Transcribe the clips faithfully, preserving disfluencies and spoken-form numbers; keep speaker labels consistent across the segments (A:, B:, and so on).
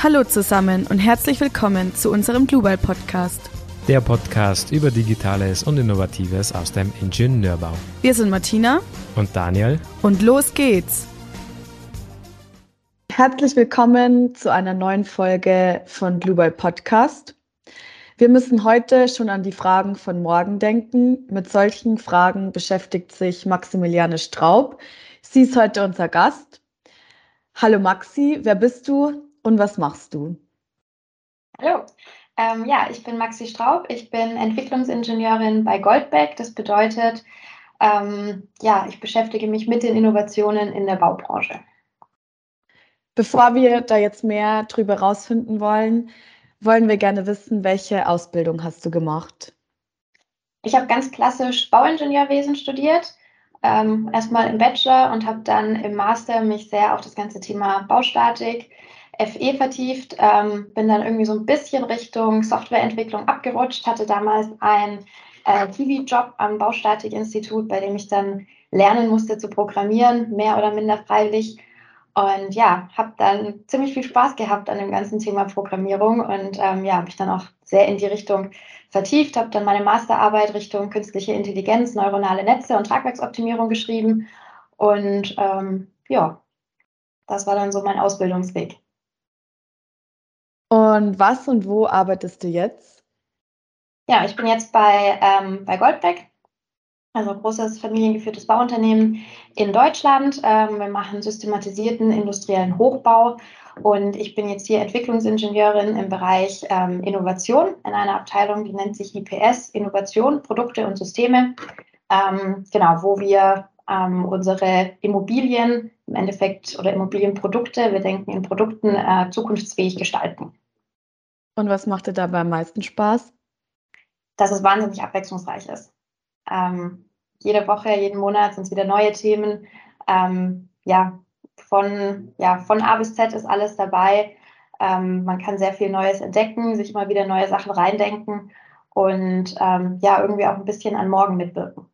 A: Hallo zusammen und herzlich willkommen zu unserem Global Podcast.
B: Der Podcast über Digitales und Innovatives aus dem Ingenieurbau.
A: Wir sind Martina
B: und Daniel
A: und los geht's! Herzlich willkommen zu einer neuen Folge von Global Podcast. Wir müssen heute schon an die Fragen von morgen denken. Mit solchen Fragen beschäftigt sich Maximiliane Straub. Sie ist heute unser Gast. Hallo Maxi, wer bist du und was machst du?
C: Hallo, ähm, ja, ich bin Maxi Straub. Ich bin Entwicklungsingenieurin bei Goldbeck. Das bedeutet, ähm, ja, ich beschäftige mich mit den Innovationen in der Baubranche.
A: Bevor wir da jetzt mehr drüber rausfinden wollen, wollen wir gerne wissen, welche Ausbildung hast du gemacht?
C: Ich habe ganz klassisch Bauingenieurwesen studiert, ähm, erstmal im Bachelor und habe dann im Master mich sehr auf das ganze Thema Baustatik, F E vertieft, ähm, bin dann irgendwie so ein bisschen Richtung Softwareentwicklung abgerutscht, hatte damals einen äh, T V-Job am Baustatikinstitut, bei dem ich dann lernen musste zu programmieren, mehr oder minder freiwillig. Und ja, habe dann ziemlich viel Spaß gehabt an dem ganzen Thema Programmierung und ähm, ja, habe mich dann auch sehr in die Richtung vertieft, habe dann meine Masterarbeit Richtung künstliche Intelligenz, neuronale Netze und Tragwerksoptimierung geschrieben. Und ähm, ja, das war dann so mein Ausbildungsweg.
A: Und was und wo arbeitest du jetzt?
C: Ja, ich bin jetzt bei, ähm, bei Goldbeck, also ein großes familiengeführtes Bauunternehmen in Deutschland. Ähm, wir machen systematisierten industriellen Hochbau und ich bin jetzt hier Entwicklungsingenieurin im Bereich ähm, Innovation in einer Abteilung, die nennt sich I P S, Innovation, Produkte und Systeme, ähm, genau, wo wir ähm, unsere Immobilien im Endeffekt oder Immobilienprodukte, wir denken in Produkten, äh, zukunftsfähig gestalten.
A: Und was macht dir dabei am meisten Spaß?
C: Dass es wahnsinnig abwechslungsreich ist. Ähm, jede Woche, jeden Monat sind es wieder neue Themen. Ähm, ja, von, ja, von A bis Z ist alles dabei. Ähm, man kann sehr viel Neues entdecken, sich immer wieder neue Sachen reindenken und ähm, ja, irgendwie auch ein bisschen an morgen mitwirken.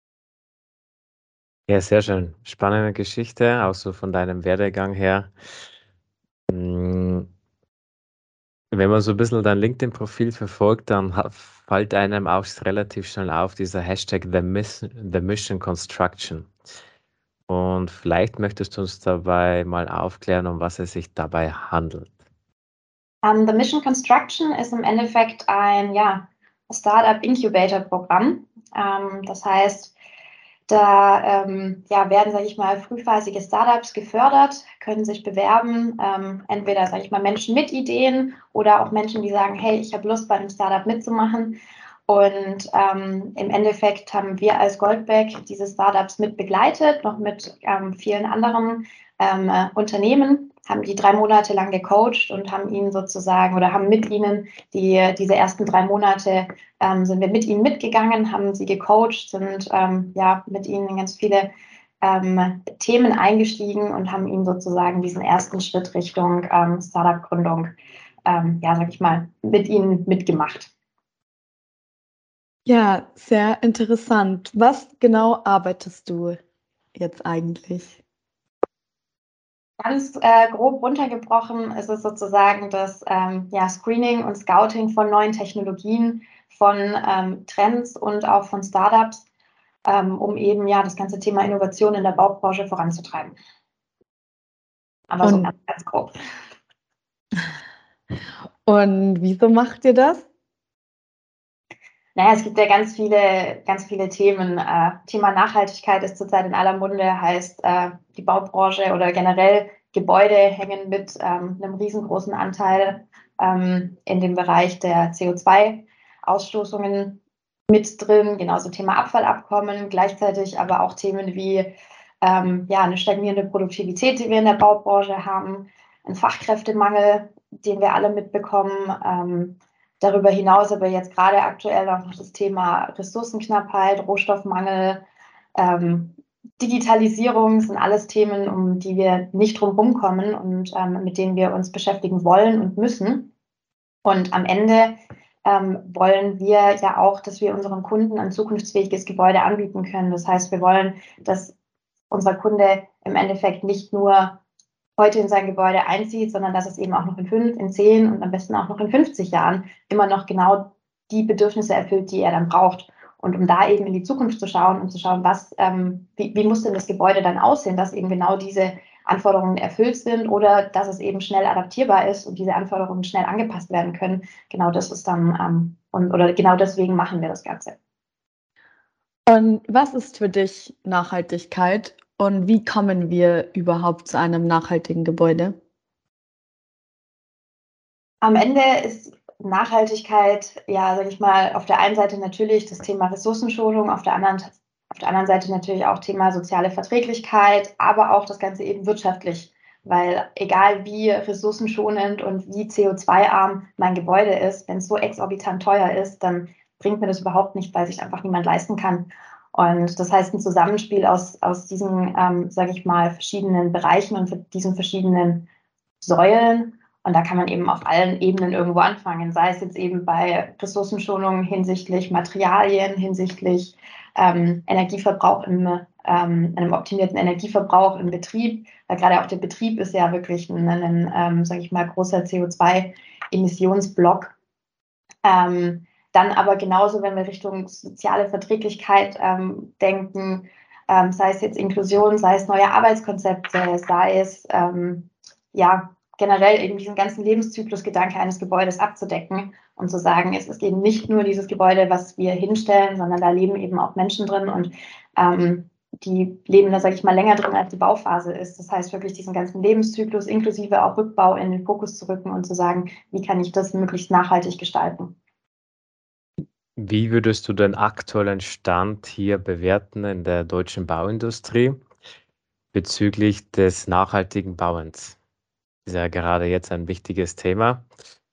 B: Ja, sehr schön. Spannende Geschichte, auch so von deinem Werdegang her. Mm, Wenn man so ein bisschen dein LinkedIn-Profil verfolgt, dann ha- fällt einem auch relativ schnell auf dieser Hashtag The Mission, The Mission Construction. Und vielleicht möchtest du uns dabei mal aufklären, um was es sich dabei handelt.
C: Um, The Mission Construction ist im Endeffekt ein ja, Startup-Incubator-Programm. Ähm, das heißt, Da ähm, ja, werden, sage ich mal, frühphasige Startups gefördert, können sich bewerben, ähm, entweder, sage ich mal, Menschen mit Ideen oder auch Menschen, die sagen, hey, ich habe Lust, bei einem Startup mitzumachen. Und ähm, im Endeffekt haben wir als Goldbeck diese Startups mit begleitet, noch mit ähm, vielen anderen ähm, äh, Unternehmen, haben die drei Monate lang gecoacht und haben ihnen sozusagen oder haben mit ihnen die, diese ersten drei Monate ähm, sind wir mit ihnen mitgegangen, haben sie gecoacht, sind ähm, ja mit ihnen in ganz viele ähm, Themen eingestiegen und haben ihnen sozusagen diesen ersten Schritt Richtung ähm, Startup-Gründung, ähm, ja, sag ich mal, mit ihnen mitgemacht.
A: Ja, sehr interessant. Was genau arbeitest du jetzt eigentlich?
C: Ganz äh, grob runtergebrochen ist es sozusagen das ähm, ja, Screening und Scouting von neuen Technologien, von ähm, Trends und auch von Startups, ähm, um eben ja das ganze Thema Innovation in der Baubranche voranzutreiben. Aber so
A: Und,
C: ganz, ganz grob.
A: und wieso macht ihr das?
C: Naja, es gibt ja ganz viele, ganz viele Themen. Äh, Thema Nachhaltigkeit ist zurzeit in aller Munde, heißt äh, die Baubranche oder generell Gebäude hängen mit ähm, einem riesengroßen Anteil ähm, in dem Bereich der C O zwei Ausstoßungen mit drin. Genauso Thema Abfallabkommen, gleichzeitig aber auch Themen wie ähm, ja, eine stagnierende Produktivität, die wir in der Baubranche haben, ein Fachkräftemangel, den wir alle mitbekommen. Ähm, Darüber hinaus aber jetzt gerade aktuell auch noch das Thema Ressourcenknappheit, Rohstoffmangel, ähm, Digitalisierung sind alles Themen, um die wir nicht drum rumkommen und ähm, mit denen wir uns beschäftigen wollen und müssen. Und am Ende ähm, wollen wir ja auch, dass wir unseren Kunden ein zukunftsfähiges Gebäude anbieten können. Das heißt, wir wollen, dass unser Kunde im Endeffekt nicht nur heute in sein Gebäude einzieht, sondern dass es eben auch noch in fünf, in zehn und am besten auch noch in fünfzig Jahren immer noch genau die Bedürfnisse erfüllt, die er dann braucht. Und um da eben in die Zukunft zu schauen und zu schauen, was, ähm, wie, wie muss denn das Gebäude dann aussehen, dass eben genau diese Anforderungen erfüllt sind oder dass es eben schnell adaptierbar ist und diese Anforderungen schnell angepasst werden können. Genau das ist dann, ähm, und, oder genau deswegen machen wir das Ganze.
A: Und was ist für dich Nachhaltigkeit und wie kommen wir überhaupt zu einem nachhaltigen Gebäude?
C: Am Ende ist Nachhaltigkeit, ja, sage ich mal, auf der einen Seite natürlich das Thema Ressourcenschonung, auf der anderen, auf der anderen Seite natürlich auch Thema soziale Verträglichkeit, aber auch das Ganze eben wirtschaftlich, weil egal wie ressourcenschonend und wie C O zwei arm mein Gebäude ist, wenn es so exorbitant teuer ist, dann bringt mir das überhaupt nicht, weil sich einfach niemand leisten kann. Und das heißt, ein Zusammenspiel aus, aus diesen, ähm, sage ich mal, verschiedenen Bereichen und diesen verschiedenen Säulen. Und da kann man eben auf allen Ebenen irgendwo anfangen, sei es jetzt eben bei Ressourcenschonung hinsichtlich Materialien, hinsichtlich ähm, Energieverbrauch im, ähm, einem optimierten Energieverbrauch im Betrieb, weil gerade auch der Betrieb ist ja wirklich ein, ein ähm, sage ich mal, großer C O zwei Emissionsblock. Ähm, dann aber genauso, wenn wir Richtung soziale Verträglichkeit ähm, denken, ähm, sei es jetzt Inklusion, sei es neue Arbeitskonzepte, sei es ähm, ja generell eben diesen ganzen Lebenszyklusgedanke eines Gebäudes abzudecken und zu sagen, es ist eben nicht nur dieses Gebäude, was wir hinstellen, sondern da leben eben auch Menschen drin und ähm, die leben da, sage ich mal, länger drin, als die Bauphase ist. Das heißt, wirklich diesen ganzen Lebenszyklus inklusive auch Rückbau in den Fokus zu rücken und zu sagen, wie kann ich das möglichst nachhaltig gestalten.
B: Wie würdest du den aktuellen Stand hier bewerten in der deutschen Bauindustrie bezüglich des nachhaltigen Bauens? Ist ja gerade jetzt ein wichtiges Thema.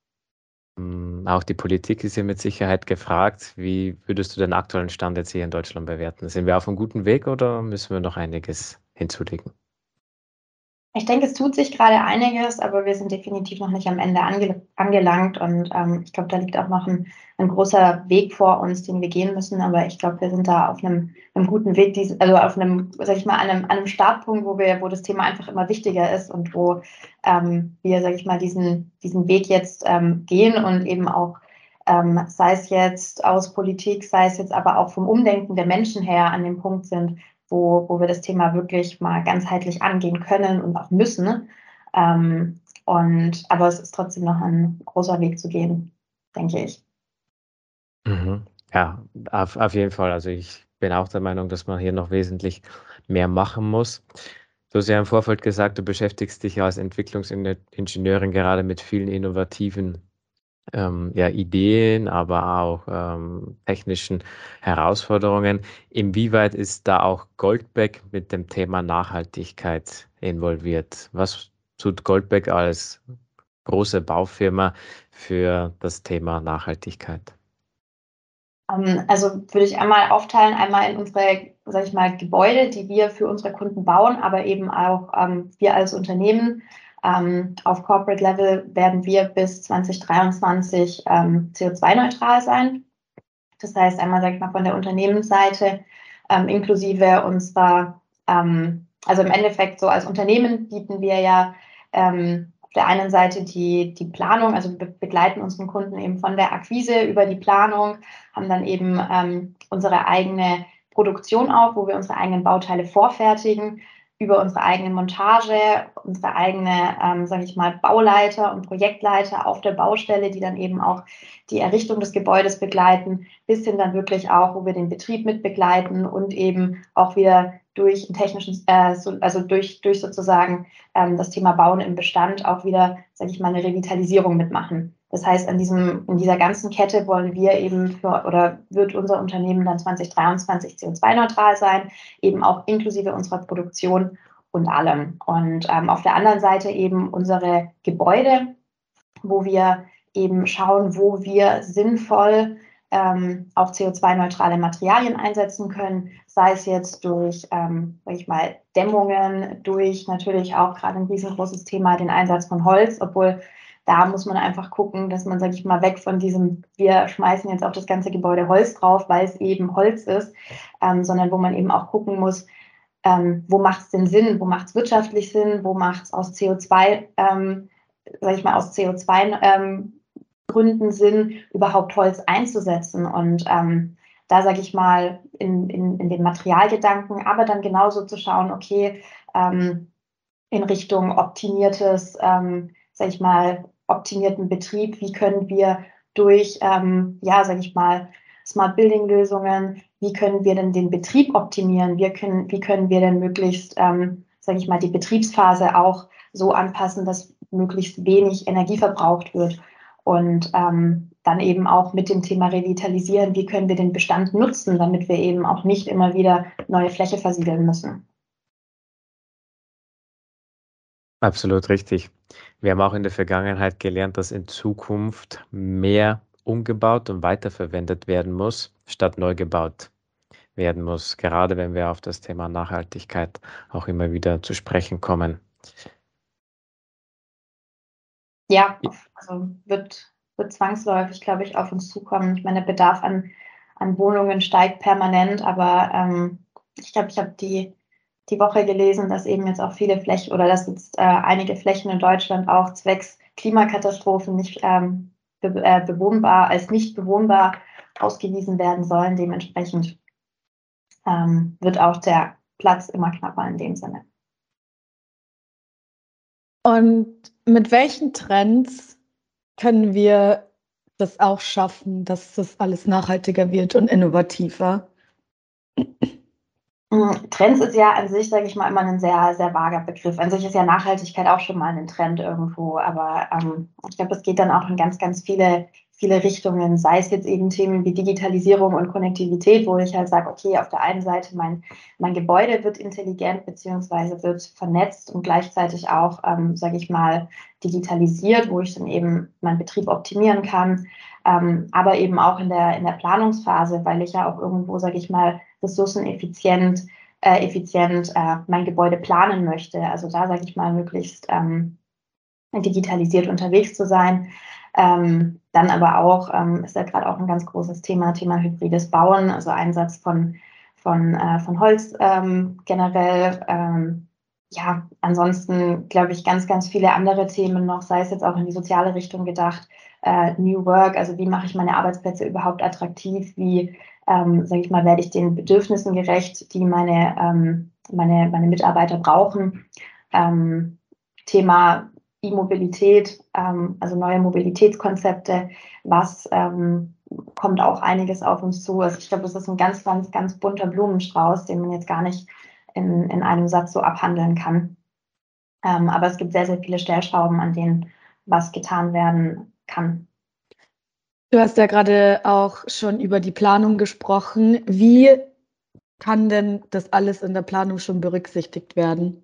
B: Hm, auch die Politik ist ja mit Sicherheit gefragt. Wie würdest du den aktuellen Stand jetzt hier in Deutschland bewerten? Sind wir auf einem guten Weg oder müssen wir noch einiges hinzulegen?
C: Ich denke, es tut sich gerade einiges, aber wir sind definitiv noch nicht am Ende ange angelangt. Und ähm, ich glaube, da liegt auch noch ein, ein großer Weg vor uns, den wir gehen müssen. Aber ich glaube, wir sind da auf einem, einem guten Weg, dies, also auf einem, sag ich mal, an einem, an einem Startpunkt, wo wir, wo das Thema einfach immer wichtiger ist und wo ähm, wir, sag ich mal, diesen, diesen Weg jetzt ähm, gehen und eben auch, ähm, sei es jetzt aus Politik, sei es jetzt aber auch vom Umdenken der Menschen her an dem Punkt sind, Wo, wo wir das Thema wirklich mal ganzheitlich angehen können und auch müssen. Ähm, und, aber es ist trotzdem noch ein großer Weg zu gehen, denke ich.
B: Mhm. Ja, auf, auf jeden Fall. Also ich bin auch der Meinung, dass man hier noch wesentlich mehr machen muss. Du hast ja im Vorfeld gesagt, du beschäftigst dich ja als Entwicklungsingenieurin gerade mit vielen innovativen ähm, ja, Ideen, aber auch ähm, technischen Herausforderungen. Inwieweit ist da auch Goldbeck mit dem Thema Nachhaltigkeit involviert? Was tut Goldbeck als große Baufirma für das Thema Nachhaltigkeit?
C: Ähm, also würde ich einmal aufteilen, einmal in unsere, sage ich mal, Gebäude, die wir für unsere Kunden bauen, aber eben auch ähm, wir als Unternehmen. Ähm, auf Corporate Level werden wir bis zwanzig dreiundzwanzig ähm, C O zwei neutral sein. Das heißt, einmal, sage ich mal, von der Unternehmensseite ähm, inklusive unserer, ähm, also im Endeffekt so als Unternehmen bieten wir ja ähm, auf der einen Seite die, die Planung, also be begleiten unseren Kunden eben von der Akquise über die Planung, haben dann eben ähm, unsere eigene Produktion auch, wo wir unsere eigenen Bauteile vorfertigen, über unsere eigene Montage, unsere eigene, ähm, sage ich mal, Bauleiter und Projektleiter auf der Baustelle, die dann eben auch die Errichtung des Gebäudes begleiten, bis hin dann wirklich auch, wo wir den Betrieb mit begleiten und eben auch wieder durch einen technischen, äh, so, also durch, durch sozusagen ähm, das Thema Bauen im Bestand auch wieder, sage ich mal, eine Revitalisierung mitmachen. Das heißt, an diesem, in dieser ganzen Kette wollen wir eben für, oder wird unser Unternehmen dann zwanzig dreiundzwanzig C O zwei neutral sein, eben auch inklusive unserer Produktion und allem. Und ähm, auf der anderen Seite eben unsere Gebäude, wo wir eben schauen, wo wir sinnvoll ähm, auch C O zwei neutrale Materialien einsetzen können, sei es jetzt durch, ähm, sag ich mal, Dämmungen, durch natürlich auch gerade ein riesengroßes Thema, den Einsatz von Holz, obwohl da muss man einfach gucken, dass man, sage ich mal, weg von diesem, wir schmeißen jetzt auf das ganze Gebäude Holz drauf, weil es eben Holz ist, ähm, sondern wo man eben auch gucken muss, ähm, wo macht es denn Sinn, wo macht es wirtschaftlich Sinn, wo macht es aus C O zwei, ähm, sag ich mal, aus C O zwei ähm, Gründen Sinn, überhaupt Holz einzusetzen. Und ähm, da sage ich mal, in, in, in den Materialgedanken, aber dann genauso zu schauen, okay, ähm, in Richtung optimiertes, ähm, sage ich mal, optimierten Betrieb, wie können wir durch, ähm, ja, sage ich mal, Smart Building Lösungen, wie können wir denn den Betrieb optimieren, wir können, wie können wir denn möglichst, ähm, sage ich mal, die Betriebsphase auch so anpassen, dass möglichst wenig Energie verbraucht wird. Und ähm, dann eben auch mit dem Thema Revitalisieren, wie können wir den Bestand nutzen, damit wir eben auch nicht immer wieder neue Fläche versiegeln müssen.
B: Absolut richtig. Wir haben auch in der Vergangenheit gelernt, dass in Zukunft mehr umgebaut und weiterverwendet werden muss, statt neu gebaut werden muss, gerade wenn wir auf das Thema Nachhaltigkeit auch immer wieder zu sprechen kommen.
C: Ja, also wird, wird zwangsläufig, glaube ich, auf uns zukommen. Ich meine, der Bedarf an, an Wohnungen steigt permanent, aber ähm, ich glaube, ich habe die, die Woche gelesen, dass eben jetzt auch viele Flächen oder dass jetzt äh, einige Flächen in Deutschland auch zwecks Klimakatastrophen nicht ähm, be äh, bewohnbar, als nicht bewohnbar ausgewiesen werden sollen. Dementsprechend ähm, wird auch der Platz immer knapper in dem Sinne.
A: Und mit welchen Trends können wir das auch schaffen, dass das alles nachhaltiger wird und innovativer?
C: Trends ist ja an sich, sage ich mal, immer ein sehr, sehr vager Begriff. An sich ist ja Nachhaltigkeit auch schon mal ein Trend irgendwo, aber ähm, ich glaube, es geht dann auch in ganz, ganz viele, viele Richtungen, sei es jetzt eben Themen wie Digitalisierung und Konnektivität, wo ich halt sage, okay, auf der einen Seite mein, mein Gebäude wird intelligent beziehungsweise wird vernetzt und gleichzeitig auch, ähm, sage ich mal, digitalisiert, wo ich dann eben meinen Betrieb optimieren kann, ähm, aber eben auch in der, in der Planungsphase, weil ich ja auch irgendwo, sage ich mal, ressourceneffizient äh, effizient äh, mein Gebäude planen möchte. Also da sage ich mal, möglichst ähm, digitalisiert unterwegs zu sein. Ähm, dann aber auch, ähm, ist ja gerade auch ein ganz großes Thema, Thema hybrides Bauen, also Einsatz von, von, äh, von Holz ähm, generell. Ähm, ja, ansonsten glaube ich ganz, ganz viele andere Themen noch, sei es jetzt auch in die soziale Richtung gedacht, äh, New Work, also wie mache ich meine Arbeitsplätze überhaupt attraktiv, wie, ähm, sage ich mal, werde ich den Bedürfnissen gerecht, die meine, ähm, meine, meine Mitarbeiter brauchen. Ähm, Thema E-Mobilität, ähm, also neue Mobilitätskonzepte, was ähm, kommt auch einiges auf uns zu. Also ich glaube, das ist ein ganz, ganz, ganz bunter Blumenstrauß, den man jetzt gar nicht in, in einem Satz so abhandeln kann. Ähm, aber es gibt sehr, sehr viele Stellschrauben, an denen was getan werden kann.
A: Du hast ja gerade auch schon über die Planung gesprochen. Wie kann denn das alles in der Planung schon berücksichtigt werden?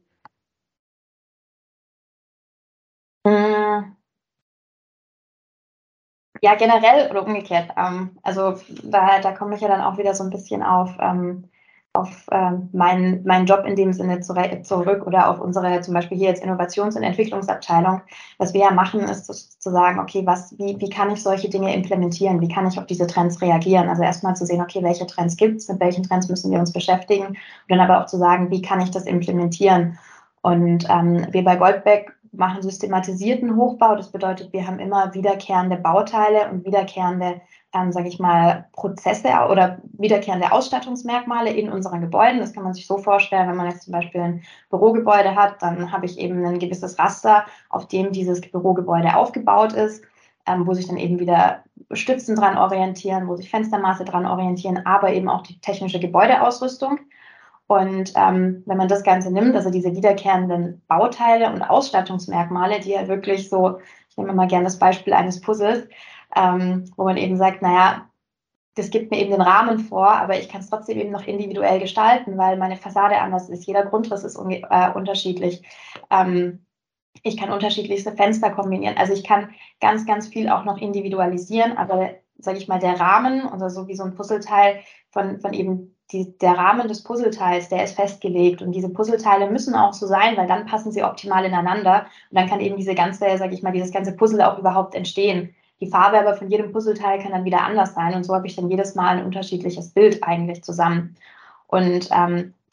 C: Ja, generell oder umgekehrt. Ähm, also da, da komme ich ja dann auch wieder so ein bisschen auf, ähm, auf ähm, meinen, meinen Job in dem Sinne zurück oder auf unsere zum Beispiel hier jetzt Innovations- und Entwicklungsabteilung. Was wir ja machen, ist zu sagen, okay, was, wie, wie kann ich solche Dinge implementieren? Wie kann ich auf diese Trends reagieren? Also erstmal zu sehen, okay, welche Trends gibt es, mit welchen Trends müssen wir uns beschäftigen und dann aber auch zu sagen, wie kann ich das implementieren? Und ähm, wir bei Goldbeck machen systematisierten Hochbau. Das bedeutet, wir haben immer wiederkehrende Bauteile und wiederkehrende, ähm, sage ich mal, Prozesse oder wiederkehrende Ausstattungsmerkmale in unseren Gebäuden. Das kann man sich so vorstellen, wenn man jetzt zum Beispiel ein Bürogebäude hat, dann habe ich eben ein gewisses Raster, auf dem dieses Bürogebäude aufgebaut ist, ähm, wo sich dann eben wieder Stützen dran orientieren, wo sich Fenstermaße dran orientieren, aber eben auch die technische Gebäudeausrüstung. Und ähm, wenn man das Ganze nimmt, also diese wiederkehrenden Bauteile und Ausstattungsmerkmale, die ja wirklich so, ich nehme mal gerne das Beispiel eines Puzzles, ähm, wo man eben sagt, naja, das gibt mir eben den Rahmen vor, aber ich kann es trotzdem eben noch individuell gestalten, weil meine Fassade anders ist, jeder Grundriss ist äh, unterschiedlich. Ähm, ich kann unterschiedlichste Fenster kombinieren. Also ich kann ganz, ganz viel auch noch individualisieren, aber sage ich mal, der Rahmen, oder so wie so ein Puzzleteil von, von eben die, der Rahmen des Puzzleteils, der ist festgelegt. Und diese Puzzleteile müssen auch so sein, weil dann passen sie optimal ineinander. Und dann kann eben diese ganze, sage ich mal, dieses ganze Puzzle auch überhaupt entstehen. Die Farbe aber von jedem Puzzleteil kann dann wieder anders sein. Und so habe ich dann jedes Mal ein unterschiedliches Bild eigentlich zusammen. Und ähm,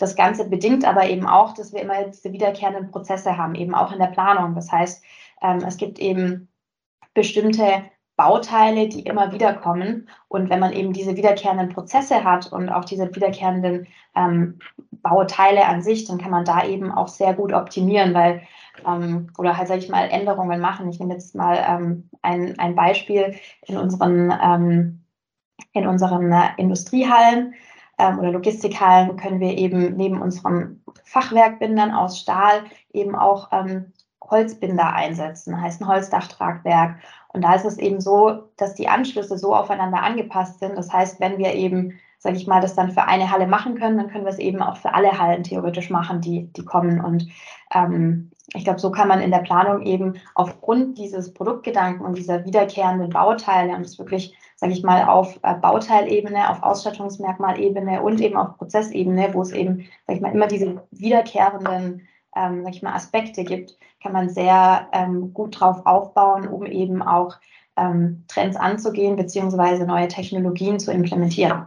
C: das Ganze bedingt aber eben auch, dass wir immer diese wiederkehrenden Prozesse haben, eben auch in der Planung. Das heißt, ähm, es gibt eben bestimmte Bauteile, die immer wieder kommen. Und wenn man eben diese wiederkehrenden Prozesse hat und auch diese wiederkehrenden ähm, Bauteile an sich, dann kann man da eben auch sehr gut optimieren, weil ähm, oder halt, sage ich mal, Änderungen machen. Ich nehme jetzt mal ähm, ein, ein Beispiel in unseren, ähm, in unseren äh, Industriehallen ähm, oder Logistikhallen können wir eben neben unseren Fachwerkbindern aus Stahl eben auch ähm, Holzbinder einsetzen, heißt ein Holzdachtragwerk. Und da ist es eben so, dass die Anschlüsse so aufeinander angepasst sind. Das heißt, wenn wir eben, sage ich mal, das dann für eine Halle machen können, dann können wir es eben auch für alle Hallen theoretisch machen, die, die kommen. Und ähm, ich glaube, so kann man in der Planung eben aufgrund dieses Produktgedanken und dieser wiederkehrenden Bauteile und es wirklich, sage ich mal, auf äh, Bauteilebene, auf Ausstattungsmerkmalebene und eben auf Prozessebene, wo es eben, sage ich mal, immer diese wiederkehrenden ähm, sag ich mal, Aspekte gibt, kann man sehr ähm, gut drauf aufbauen, um eben auch ähm, Trends anzugehen beziehungsweise neue Technologien zu implementieren.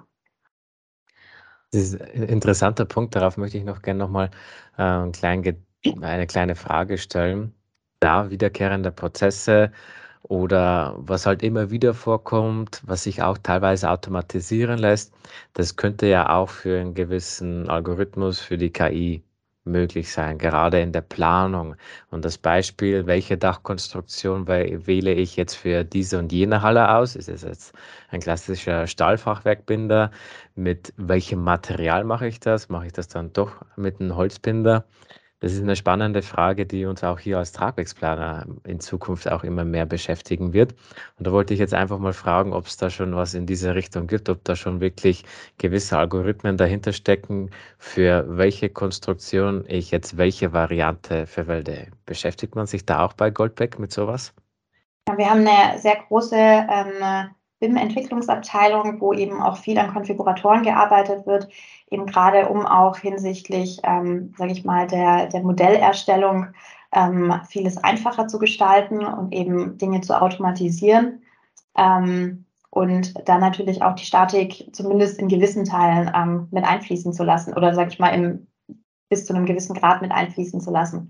B: Das ist ein interessanter Punkt, darauf möchte ich noch gerne nochmal äh, einen kleinen eine kleine Frage stellen. Da wiederkehrende Prozesse oder was halt immer wieder vorkommt, was sich auch teilweise automatisieren lässt, das könnte ja auch für einen gewissen Algorithmus, für die K I möglich sein, gerade in der Planung. Und das Beispiel, welche Dachkonstruktion wähle ich jetzt für diese und jene Halle aus? Ist es jetzt ein klassischer Stahlfachwerkbinder? Mit welchem Material mache ich das? Mache ich das dann doch mit einem Holzbinder? Das ist eine spannende Frage, die uns auch hier als Tragwerksplaner in Zukunft auch immer mehr beschäftigen wird. Und da wollte ich jetzt einfach mal fragen, ob es da schon was in diese Richtung gibt, ob da schon wirklich gewisse Algorithmen dahinter stecken, für welche Konstruktion ich jetzt welche Variante verwende. Beschäftigt man sich da auch bei Goldbeck mit sowas?
C: Ja, wir haben eine sehr große ähm, B I M-Entwicklungsabteilung, wo eben auch viel an Konfiguratoren gearbeitet wird, eben gerade um auch hinsichtlich, ähm, sage ich mal, der, der Modellerstellung ähm, vieles einfacher zu gestalten und eben Dinge zu automatisieren. Ähm, und dann natürlich auch die Statik zumindest in gewissen Teilen ähm, mit einfließen zu lassen oder, sage ich mal, im, bis zu einem gewissen Grad mit einfließen zu lassen.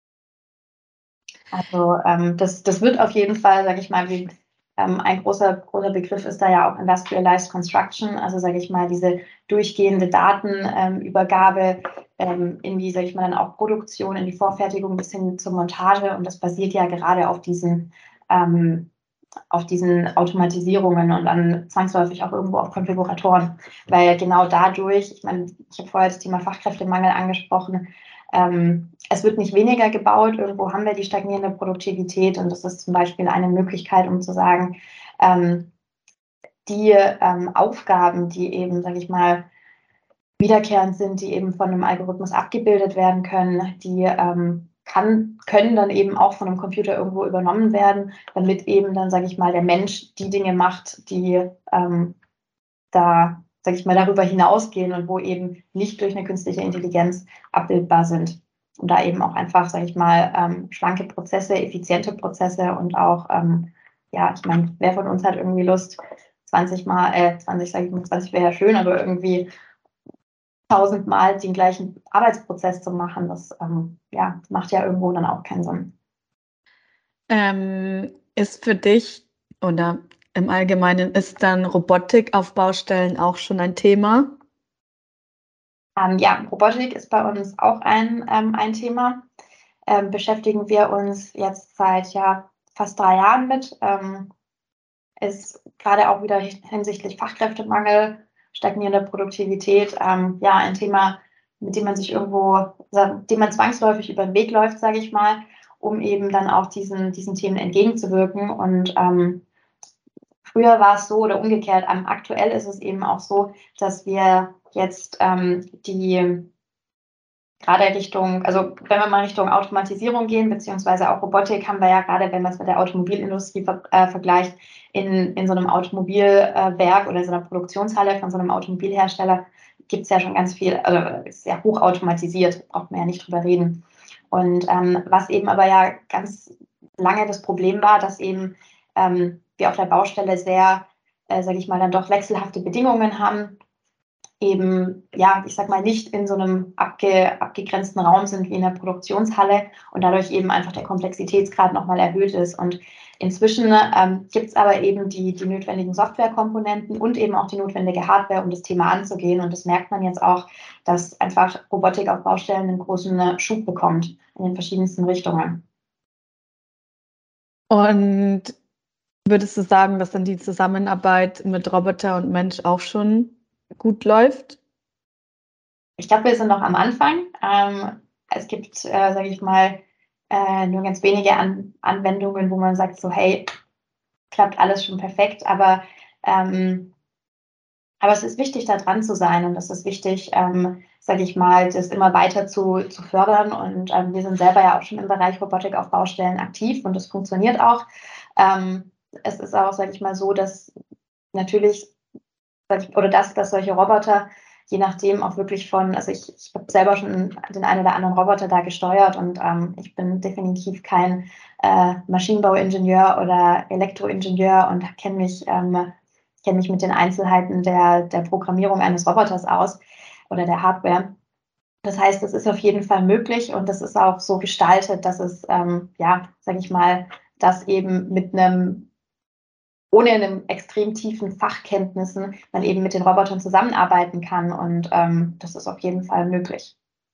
C: Also ähm, das, das wird auf jeden Fall, sage ich mal, wie, ähm, ein großer, großer Begriff ist da ja auch Industrialized Construction, also sage ich mal, diese durchgehende Datenübergabe ähm, in die, sage ich mal, dann auch Produktion, in die Vorfertigung bis hin zur Montage und das basiert ja gerade auf diesen, ähm, auf diesen Automatisierungen und dann zwangsläufig auch irgendwo auf Konfiguratoren, weil genau dadurch, ich meine, ich habe vorher das Thema Fachkräftemangel angesprochen, ähm, es wird nicht weniger gebaut, irgendwo haben wir die stagnierende Produktivität und das ist zum Beispiel eine Möglichkeit, um zu sagen, ähm, die ähm, Aufgaben, die eben, sage ich mal, wiederkehrend sind, die eben von einem Algorithmus abgebildet werden können, die ähm, kann, können dann eben auch von einem Computer irgendwo übernommen werden, damit eben dann, sage ich mal, der Mensch die Dinge macht, die ähm, da, sage ich mal, darüber hinausgehen und wo eben nicht durch eine künstliche Intelligenz abbildbar sind. Und da eben auch einfach, sage ich mal, ähm, schlanke Prozesse, effiziente Prozesse und auch, ähm, ja, ich meine, wer von uns hat irgendwie Lust, zwanzig Mal, äh, zwanzig, sage ich mal, zwanzig wäre ja schön, aber irgendwie tausendmal den gleichen Arbeitsprozess zu machen, das ähm, ja, macht ja irgendwo dann auch keinen Sinn.
A: Ähm, ist für dich oder im Allgemeinen ist dann Robotik auf Baustellen auch schon ein Thema?
C: Ähm, ja, Robotik ist bei uns auch ein, ähm, ein Thema. Ähm, beschäftigen wir uns jetzt seit ja, fast drei Jahren mit. Ähm, ist gerade auch wieder hinsichtlich Fachkräftemangel, stagnierende Produktivität, ähm, ja, ein Thema, mit dem man sich irgendwo, dem man zwangsläufig über den Weg läuft, sage ich mal, um eben dann auch diesen, diesen Themen entgegenzuwirken. Und ähm, früher war es so oder umgekehrt, ähm, aktuell ist es eben auch so, dass wir jetzt ähm, die gerade Richtung, also wenn wir mal Richtung Automatisierung gehen, beziehungsweise auch Robotik, haben wir ja gerade, wenn man es mit der Automobilindustrie ver äh, vergleicht, in, in so einem Automobilwerk äh, oder in so einer Produktionshalle von so einem Automobilhersteller gibt es ja schon ganz viel, also ist ja hochautomatisiert, braucht man ja nicht drüber reden. Und ähm, was eben aber ja ganz lange das Problem war, dass eben ähm, wir auf der Baustelle sehr, äh, sage ich mal, dann doch wechselhafte Bedingungen haben, eben, ja, ich sag mal, nicht in so einem abge, abgegrenzten Raum sind wie in der Produktionshalle und dadurch eben einfach der Komplexitätsgrad nochmal erhöht ist. Und inzwischen ähm, gibt es aber eben die, die notwendigen Softwarekomponenten und eben auch die notwendige Hardware, um das Thema anzugehen. Und das merkt man jetzt auch, dass einfach Robotik auf Baustellen einen großen Schub bekommt in den verschiedensten Richtungen.
A: Und würdest du sagen, dass dann die Zusammenarbeit mit Roboter und Mensch auch schon gut läuft?
C: Ich glaube, wir sind noch am Anfang. Ähm, es gibt, äh, sage ich mal, äh, nur ganz wenige An Anwendungen, wo man sagt, so hey, klappt alles schon perfekt. Aber, ähm, aber es ist wichtig, da dran zu sein und es ist wichtig, ähm, sage ich mal, das immer weiter zu, zu fördern. Und ähm, wir sind selber ja auch schon im Bereich Robotik auf Baustellen aktiv und das funktioniert auch. Ähm, es ist auch, sage ich mal, so, dass natürlich oder dass, dass solche Roboter je nachdem auch wirklich von, also ich, ich habe selber schon den einen oder anderen Roboter da gesteuert und ähm, ich bin definitiv kein äh, Maschinenbauingenieur oder Elektroingenieur und kenne mich, ähm, kenn mich mit den Einzelheiten der, der Programmierung eines Roboters aus oder der Hardware. Das heißt, es ist auf jeden Fall möglich und das ist auch so gestaltet, dass es, ähm, ja, sage ich mal, das eben mit einem ohne einem extrem tiefen Fachkenntnissen man eben mit den Robotern zusammenarbeiten kann. Und ähm, das ist auf jeden Fall möglich.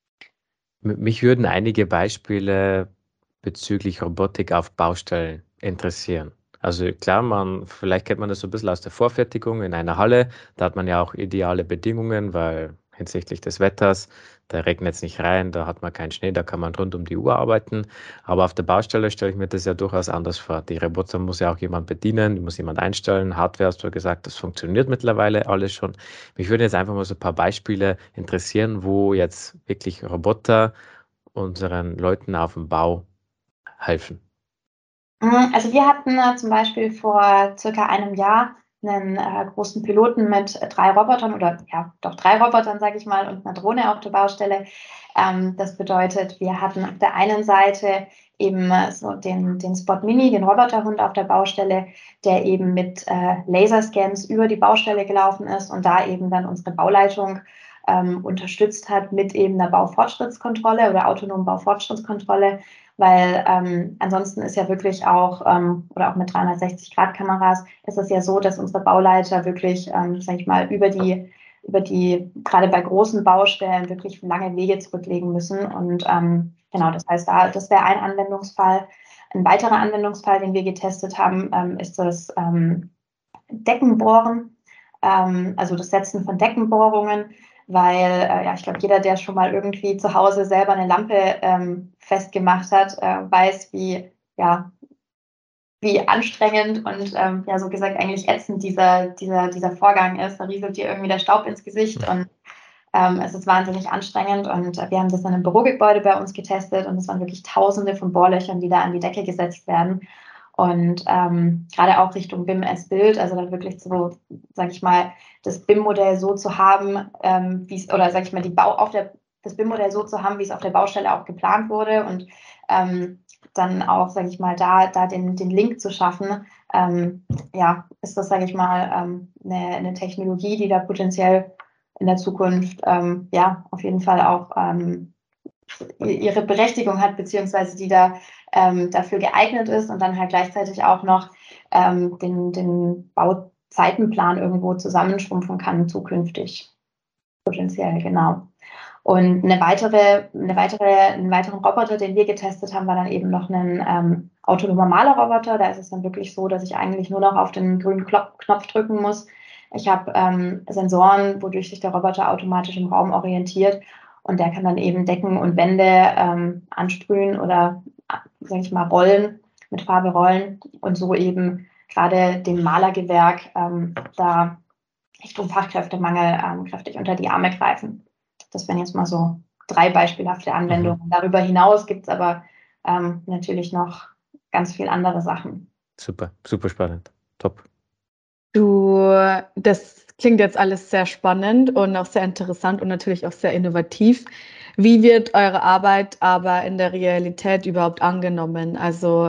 B: Mich würden einige Beispiele bezüglich Robotik auf Baustellen interessieren. Also klar, man, vielleicht kennt man das so ein bisschen aus der Vorfertigung in einer Halle. Da hat man ja auch ideale Bedingungen, weil hinsichtlich des Wetters, da regnet es nicht rein, da hat man keinen Schnee, da kann man rund um die Uhr arbeiten. Aber auf der Baustelle stelle ich mir das ja durchaus anders vor. Die Roboter muss ja auch jemand bedienen, die muss jemand einstellen. Hardware hast du ja gesagt, das funktioniert mittlerweile alles schon. Mich würden jetzt einfach mal so ein paar Beispiele interessieren, wo jetzt wirklich Roboter unseren Leuten auf dem Bau helfen.
C: Also wir hatten äh, zum Beispiel vor circa einem Jahr einen äh, großen Piloten mit äh, drei Robotern oder ja, doch drei Robotern, sage ich mal, und einer Drohne auf der Baustelle. Ähm, das bedeutet, wir hatten auf der einen Seite eben äh, so den, den Spot Mini, den Roboterhund auf der Baustelle, der eben mit äh, Laserscans über die Baustelle gelaufen ist und da eben dann unsere Bauleitung ähm, unterstützt hat mit eben einer Baufortschrittskontrolle oder autonomen Baufortschrittskontrolle, weil ähm, ansonsten ist ja wirklich auch, ähm, oder auch mit dreihundertsechzig-Grad-Kameras, ist es ja so, dass unsere Bauleiter wirklich, ähm, sag ich mal, über die, über die, gerade bei großen Baustellen wirklich lange Wege zurücklegen müssen. Und ähm, genau, das heißt, da, das wäre ein Anwendungsfall. Ein weiterer Anwendungsfall, den wir getestet haben, ähm, ist das ähm, Deckenbohren, ähm, also das Setzen von Deckenbohrungen, weil äh, ja, ich glaube, jeder, der schon mal irgendwie zu Hause selber eine Lampe ähm, festgemacht hat, äh, weiß, wie, ja, wie anstrengend und ähm, ja, so gesagt eigentlich ätzend dieser, dieser, dieser Vorgang ist. Da rieselt dir irgendwie der Staub ins Gesicht und ähm, es ist wahnsinnig anstrengend und äh, wir haben das in einem Bürogebäude bei uns getestet und es waren wirklich tausende von Bohrlöchern, die da an die Decke gesetzt werden. Und ähm, gerade auch Richtung B I M as Bild, also dann wirklich so, sage ich mal, das B I M-Modell so zu haben, ähm, wie es, oder sage ich mal, die Bau auf der, das B I M-Modell so zu haben, wie es auf der Baustelle auch geplant wurde und ähm, dann auch, sage ich mal, da, da den, den Link zu schaffen, ähm, ja, ist das, sage ich mal, ähm, eine, eine Technologie, die da potenziell in der Zukunft, ähm, ja, auf jeden Fall auch ähm, ihre Berechtigung hat, beziehungsweise die da ähm, dafür geeignet ist und dann halt gleichzeitig auch noch ähm, den, den Bauzeitenplan irgendwo zusammenschrumpfen kann zukünftig. Potenziell, genau. Und eine weitere, eine weitere, einen weiteren Roboter, den wir getestet haben, war dann eben noch ein ähm, autonomer Malerroboter. Da ist es dann wirklich so, dass ich eigentlich nur noch auf den grünen Knopf drücken muss. Ich habe ähm, Sensoren, wodurch sich der Roboter automatisch im Raum orientiert und der kann dann eben Decken und Wände ähm, ansprühen oder, sage ich mal, rollen, mit Farbe rollen und so eben gerade dem Malergewerk ähm, da Richtung Fachkräftemangel ähm, kräftig unter die Arme greifen. Das wären jetzt mal so drei beispielhafte Anwendungen. Mhm. Darüber hinaus gibt es aber ähm, natürlich noch ganz viele andere Sachen.
B: Super, super spannend. Top.
A: Du, das klingt jetzt alles sehr spannend und auch sehr interessant und natürlich auch sehr innovativ. Wie wird eure Arbeit aber in der Realität überhaupt angenommen? Also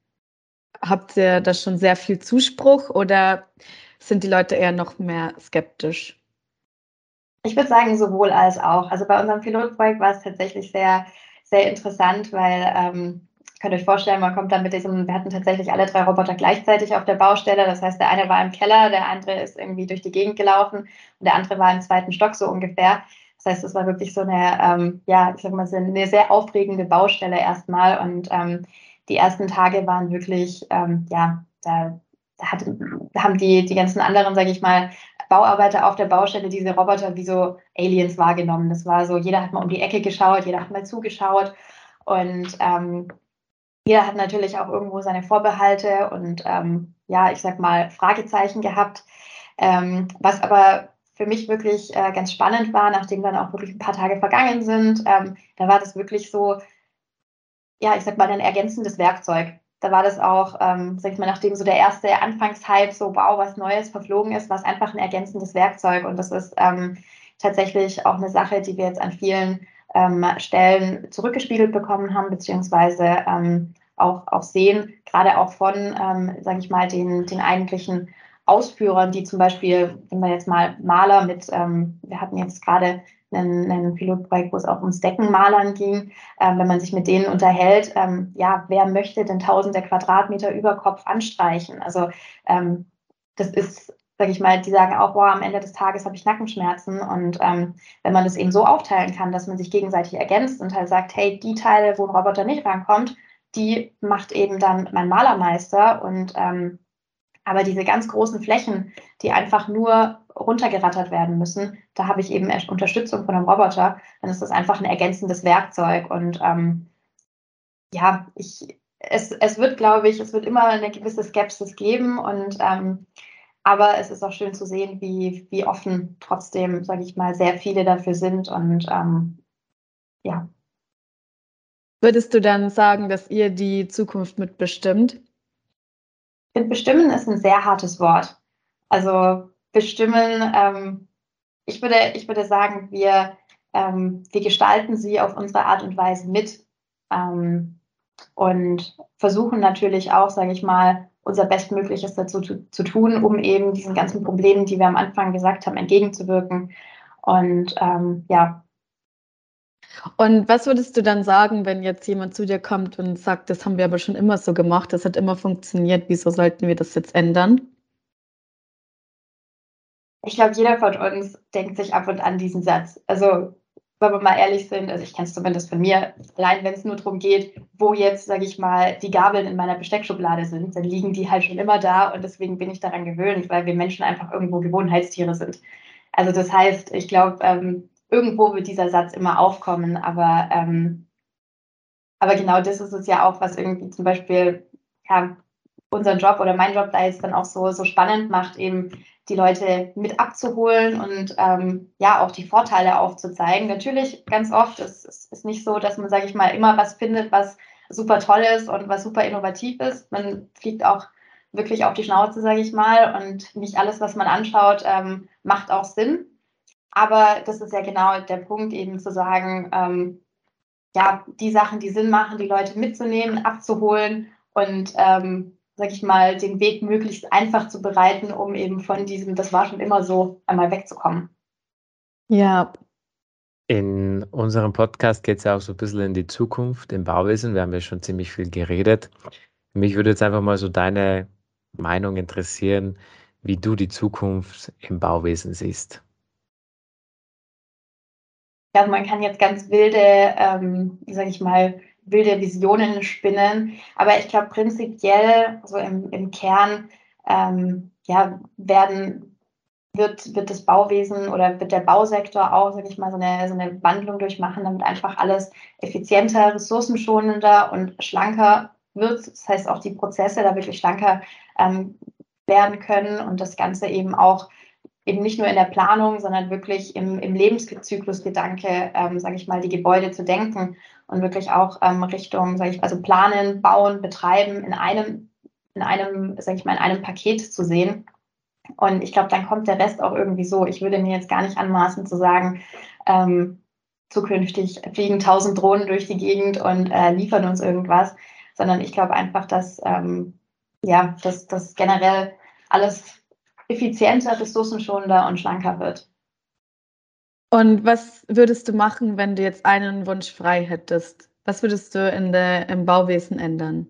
A: habt ihr da schon sehr viel Zuspruch oder sind die Leute eher noch mehr skeptisch?
C: Ich würde sagen, sowohl als auch. Also bei unserem Pilotprojekt war es tatsächlich sehr, sehr interessant, weil ähm, könnt ihr euch vorstellen, man kommt dann mit diesem, wir hatten tatsächlich alle drei Roboter gleichzeitig auf der Baustelle. Das heißt, der eine war im Keller, der andere ist irgendwie durch die Gegend gelaufen und der andere war im zweiten Stock so ungefähr. Das heißt, es war wirklich so eine, ähm, ja, ich sag mal, so eine sehr aufregende Baustelle erstmal. Und ähm, die ersten Tage waren wirklich, ähm, ja, da, da, hat, da haben die, die ganzen anderen, sage ich mal, Bauarbeiter auf der Baustelle diese Roboter wie so Aliens wahrgenommen. Das war so, jeder hat mal um die Ecke geschaut, jeder hat mal zugeschaut und ähm, jeder hat natürlich auch irgendwo seine Vorbehalte und ähm, ja, ich sag mal Fragezeichen gehabt. Ähm, was aber für mich wirklich äh, ganz spannend war, nachdem dann auch wirklich ein paar Tage vergangen sind, ähm, da war das wirklich so, ja, ich sag mal, ein ergänzendes Werkzeug. Da war das auch, ähm, sag ich mal, nachdem so der erste Anfangshype so, wow, was Neues verflogen ist, war es einfach ein ergänzendes Werkzeug. Und das ist ähm, tatsächlich auch eine Sache, die wir jetzt an vielen ähm, Stellen zurückgespiegelt bekommen haben, beziehungsweise ähm, auch, auch sehen, gerade auch von, ähm, sage ich mal, den, den eigentlichen Ausführern, die zum Beispiel, wenn wir jetzt mal Maler mit, ähm, wir hatten jetzt gerade ein, ein Pilotprojekt, wo es auch ums Deckenmalern ging, ähm, wenn man sich mit denen unterhält, ähm, ja, wer möchte denn tausende Quadratmeter über Kopf anstreichen? Also ähm, das ist, sage ich mal, die sagen auch, boah, am Ende des Tages habe ich Nackenschmerzen und ähm, wenn man das eben so aufteilen kann, dass man sich gegenseitig ergänzt und halt sagt, hey, die Teile, wo ein Roboter nicht rankommt, die macht eben dann mein Malermeister und ähm, aber diese ganz großen Flächen, die einfach nur runtergerattert werden müssen, da habe ich eben Unterstützung von einem Roboter. Dann ist das einfach ein ergänzendes Werkzeug. Und ähm, ja, ich, es, es wird, glaube ich, es wird immer eine gewisse Skepsis geben. Und ähm, aber es ist auch schön zu sehen, wie, wie offen trotzdem, sage ich mal, sehr viele dafür sind. Und ähm, ja.
A: Würdest du dann sagen, dass ihr die Zukunft mitbestimmt?
C: Ich finde, bestimmen ist ein sehr hartes Wort. Also bestimmen, ähm, ich würde, ich würde sagen, wir, ähm, wir gestalten sie auf unsere Art und Weise mit ähm, und versuchen natürlich auch, sage ich mal, unser Bestmögliches dazu zu, zu tun, um eben diesen ganzen Problemen, die wir am Anfang gesagt haben, entgegenzuwirken. Und ähm, ja.
A: Und was würdest du dann sagen, wenn jetzt jemand zu dir kommt und sagt, das haben wir aber schon immer so gemacht, das hat immer funktioniert, wieso sollten wir das jetzt ändern?
C: Ich glaube, jeder von uns denkt sich ab und an diesen Satz. Also, wenn wir mal ehrlich sind, also ich kenne es zumindest von mir, allein wenn es nur darum geht, wo jetzt, sage ich mal, die Gabeln in meiner Besteckschublade sind, dann liegen die halt schon immer da und deswegen bin ich daran gewöhnt, weil wir Menschen einfach irgendwo Gewohnheitstiere sind. Also das heißt, ich glaube, ähm, irgendwo wird dieser Satz immer aufkommen, aber, ähm, aber genau das ist es ja auch, was irgendwie zum Beispiel ja, unseren Job oder mein Job da jetzt dann auch so, so spannend macht, eben die Leute mit abzuholen und ähm, ja auch die Vorteile aufzuzeigen. Natürlich ganz oft ist es ist nicht so, dass man, sage ich mal, immer was findet, was super toll ist und was super innovativ ist. Man fliegt auch wirklich auf die Schnauze, sage ich mal, und nicht alles, was man anschaut, ähm, macht auch Sinn. Aber das ist ja genau der Punkt, eben zu sagen, ähm, ja, die Sachen, die Sinn machen, die Leute mitzunehmen, abzuholen und, ähm, sag ich mal, den Weg möglichst einfach zu bereiten, um eben von diesem, das war schon immer so, einmal wegzukommen.
A: Ja.
B: In unserem Podcast geht es ja auch so ein bisschen in die Zukunft im Bauwesen. Wir haben ja schon ziemlich viel geredet. Mich würde jetzt einfach mal so deine Meinung interessieren, wie du die Zukunft im Bauwesen siehst.
C: Ja, man kann jetzt ganz wilde, ähm, wie sage ich mal, wilde Visionen spinnen, aber ich glaube prinzipiell so im, im Kern ähm, ja, werden, wird, wird das Bauwesen oder wird der Bausektor auch, sage ich mal, so eine, so eine Wandlung durchmachen, damit einfach alles effizienter, ressourcenschonender und schlanker wird. Das heißt auch die Prozesse da wirklich schlanker ähm, werden können und das Ganze eben auch eben nicht nur in der Planung, sondern wirklich im, im Lebenszyklusgedanke, ähm, sage ich mal, die Gebäude zu denken und wirklich auch ähm, Richtung, sage ich, also planen, bauen, betreiben in einem, in einem, sage ich mal, in einem Paket zu sehen. Und ich glaube, dann kommt der Rest auch irgendwie so. Ich würde mir jetzt gar nicht anmaßen zu sagen, ähm, zukünftig fliegen tausend Drohnen durch die Gegend und äh, liefern uns irgendwas, sondern ich glaube einfach, dass ähm, ja, dass das generell alles effizienter, ressourcenschonender und schlanker wird.
A: Und was würdest du machen, wenn du jetzt einen Wunsch frei hättest? Was würdest du in der, im Bauwesen ändern?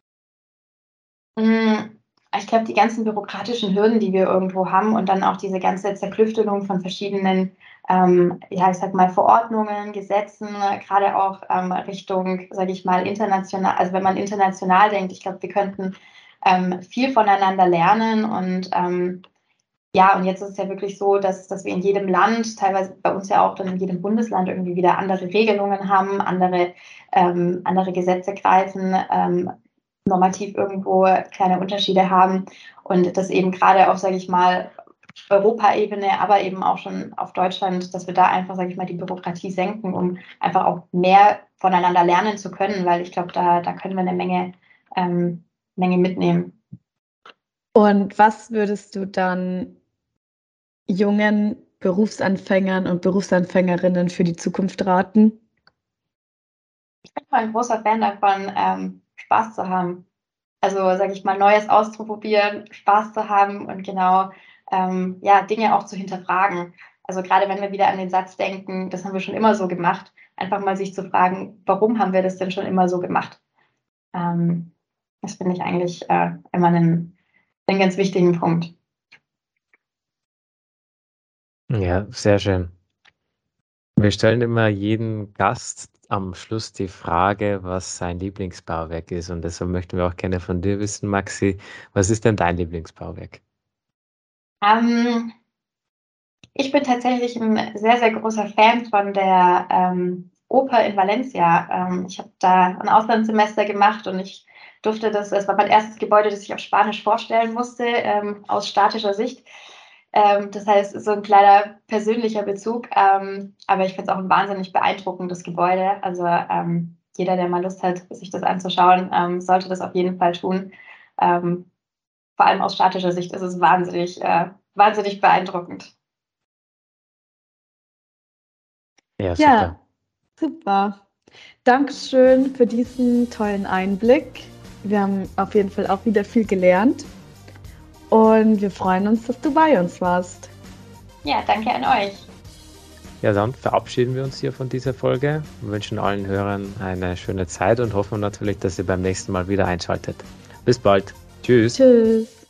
C: Ich glaube, die ganzen bürokratischen Hürden, die wir irgendwo haben und dann auch diese ganze Zerklüftelung von verschiedenen, ähm, ja, ich sag mal, Verordnungen, Gesetzen, gerade auch ähm, Richtung, sage ich mal, international, also wenn man international denkt, ich glaube, wir könnten ähm, viel voneinander lernen und ähm, ja, und jetzt ist es ja wirklich so, dass, dass wir in jedem Land, teilweise bei uns ja auch dann in jedem Bundesland irgendwie wieder andere Regelungen haben, andere, ähm, andere Gesetze greifen, ähm, normativ irgendwo kleine Unterschiede haben und das eben gerade auf, sage ich mal, Europaebene, aber eben auch schon auf Deutschland, dass wir da einfach, sage ich mal, die Bürokratie senken, um einfach auch mehr voneinander lernen zu können, weil ich glaube, da, da können wir eine Menge, ähm, Menge mitnehmen.
A: Und was würdest du dann jungen Berufsanfängern und Berufsanfängerinnen für die Zukunft raten?
C: Ich bin ein großer Fan davon, ähm, Spaß zu haben. Also, sage ich mal, Neues auszuprobieren, Spaß zu haben und genau, ähm, ja, Dinge auch zu hinterfragen. Also gerade wenn wir wieder an den Satz denken, das haben wir schon immer so gemacht, einfach mal sich zu fragen, warum haben wir das denn schon immer so gemacht? Ähm, das finde ich eigentlich äh, immer einen, einen ganz wichtigen Punkt.
B: Ja, sehr schön. Wir stellen immer jedem Gast am Schluss die Frage, was sein Lieblingsbauwerk ist. Und deshalb möchten wir auch gerne von dir wissen, Maxi, was ist denn dein Lieblingsbauwerk?
C: Ähm, ich bin tatsächlich ein sehr, sehr großer Fan von der ähm, Oper in Valencia. Ähm, ich habe da ein Auslandssemester gemacht und ich durfte das, es war mein erstes Gebäude, das ich auf Spanisch vorstellen musste, ähm, aus statischer Sicht. Ähm, das heißt, so ein kleiner persönlicher Bezug. Ähm, aber ich finde es auch ein wahnsinnig beeindruckendes Gebäude. Also ähm, jeder, der mal Lust hat, sich das anzuschauen, ähm, sollte das auf jeden Fall tun. Ähm, vor allem aus statischer Sicht ist es wahnsinnig, äh, wahnsinnig beeindruckend.
B: Ja, super.
A: Ja, super. Dankeschön für diesen tollen Einblick. Wir haben auf jeden Fall auch wieder viel gelernt und wir freuen uns, dass du bei uns warst.
C: Ja, danke an euch.
B: Ja, dann verabschieden wir uns hier von dieser Folge, wünschen allen Hörern eine schöne Zeit und hoffen natürlich, dass ihr beim nächsten Mal wieder einschaltet. Bis bald. Tschüss.
A: Tschüss.